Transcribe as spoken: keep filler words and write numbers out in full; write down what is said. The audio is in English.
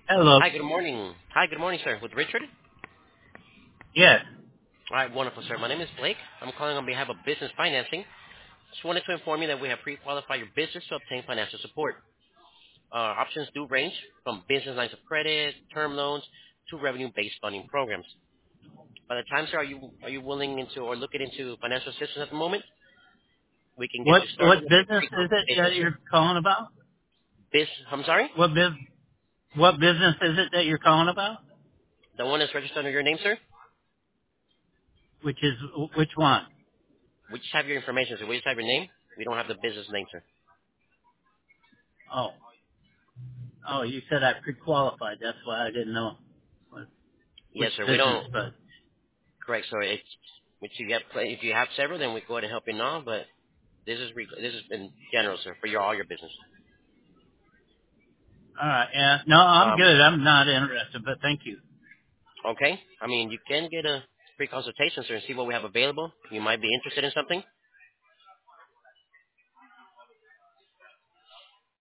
Hello. Hi, good morning. Hi, good morning, sir. With Richard? Yes. All right, wonderful, sir. My name is Blake. I'm calling on behalf of Business Financing. Just wanted to inform you that we have pre-qualified your business to obtain financial support. Uh, options do range from business lines of credit, term loans, to revenue-based funding programs. By the time, sir, are you are you willing into or looking into financial assistance at the moment? We can get What you what started with a business is it pre-consultation, that sir. you're calling about? This, I'm sorry? What bus what business is it that you're calling about? The one that's registered under your name, sir? Which is which one? We just have your information, sir. We just have your name. We don't have the business name, sir. Oh. Oh, you said I pre-qualified. That's why I didn't know what, which Yes, sir. We business. don't. But Correct. So it's which you get. If you have several, then we go ahead and help you now. But this is re- this is in general, sir, for your all your business. all right. Yeah. No, I'm Um. good. I'm not interested. But thank you. Okay. I mean, you can get a free consultation, sir, and see what we have available. You might be interested in something.